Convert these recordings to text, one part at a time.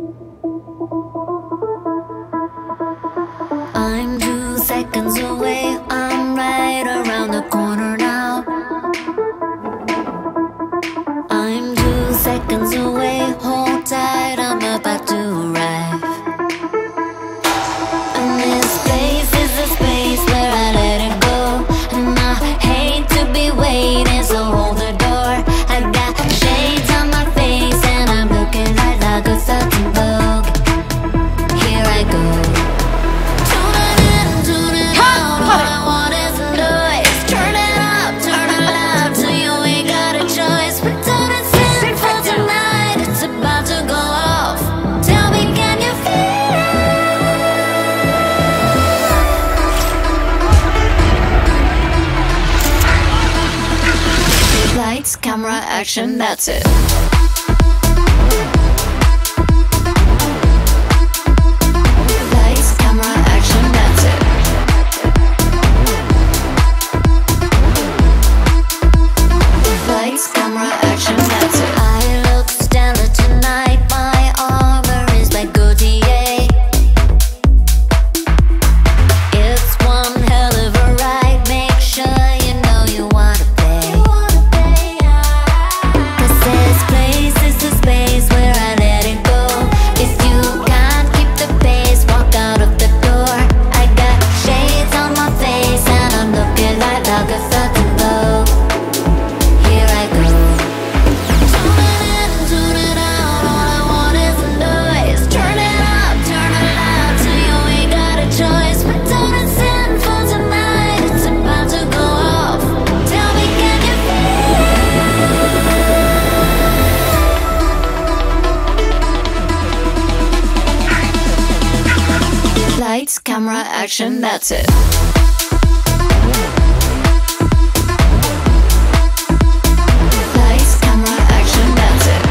I'm 2 seconds away, I'm right around the corner now. I'm 2 seconds away, hold tight, I'm about to arrive. And this place is the space where I let it go. And I hate to be waiting, so hold the door. I got shades on my face and I'm looking like a certain Vogue. Here I go. Lights, camera, action, that's it. Lights, camera, action, that's it. Lights, camera, action, that's it. I look stellar tonight, my armor is like Gaultier. It's one hell of a ride, make sure you know you wanna pay. Cause this place is the space where I let it go. If you can't keep the pace, walk out of the door. I got shades on my face and I'm looking like a fucking Vogue. Here I go. Tune it in, tune it out, all I want is a noise. Turn it up, turn it loud, till you ain't got a choice. But don't it's in for tonight, it's about to go off. Tell me, can you feel it? Lights, camera, action, that's it. Lights, camera, action, that's it.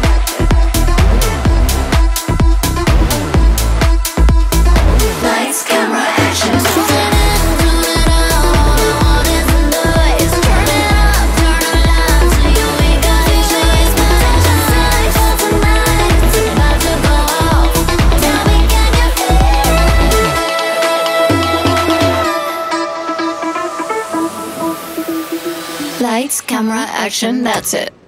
Lights, camera, action. Tune it in, tune it out, all I want is a noise. Turn it up, turn it loud, till you ain't got a choice. But don't just say for tonight, it's about to go off. Tell me, can you feel it? Lights, camera, action, that's it.